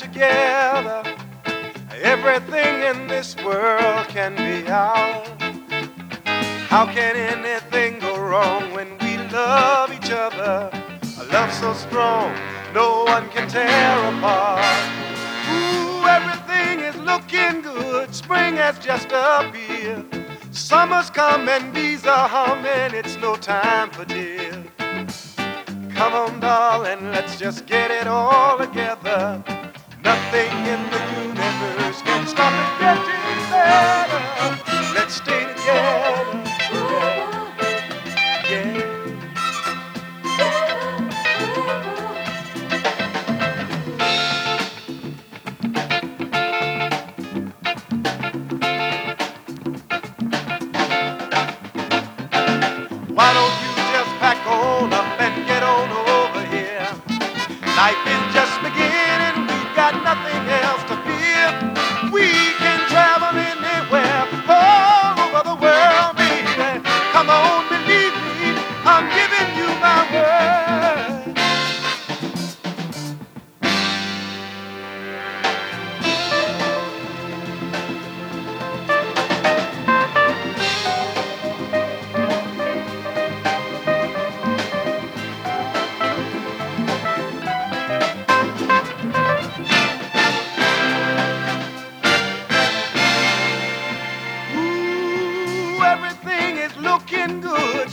together, everything in this world can be ours. How can anything go wrong when we love each other? A love so strong, no one can tear apart. Ooh, everything is looking good. Spring has just appeared. Summer's come and bees are humming. It's no time for tears. Come on, darling, let's just get it all together. Nothing in the universe can stop it getting better. Let's stay together. Yeah, yeah. Why don't you just pack on up and get on over here? Life is just beginning, we've got nothing else to fear. We can travel anywhere, all over the world, baby. Come on, believe me, I'm giving you my word. Ooh, everything is looking good.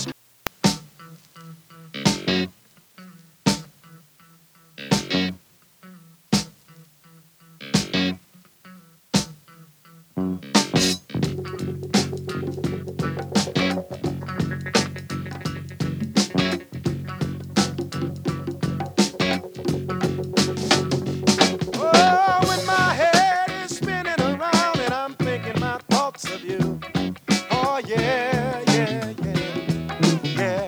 Oh, when my head is spinning around and I'm thinking my thoughts of you. Oh, yeah, yeah, yeah, yeah.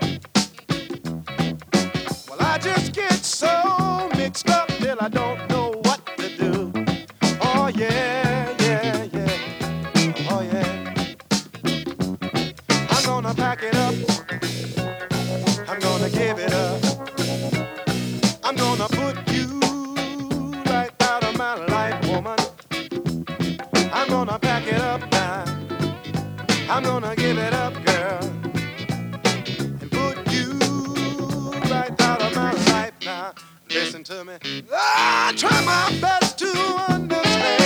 Well, I just get so mixed up till I don't know what to do. Oh, yeah, yeah, yeah. Oh, yeah. I'm gonna pack it up. I'm gonna give it up. I'm gonna put you right out of my life, woman. I'm gonna pack it up now. I'm gonna give it up, girl, and put you right out of my life now. Listen to me. I try my best to understand.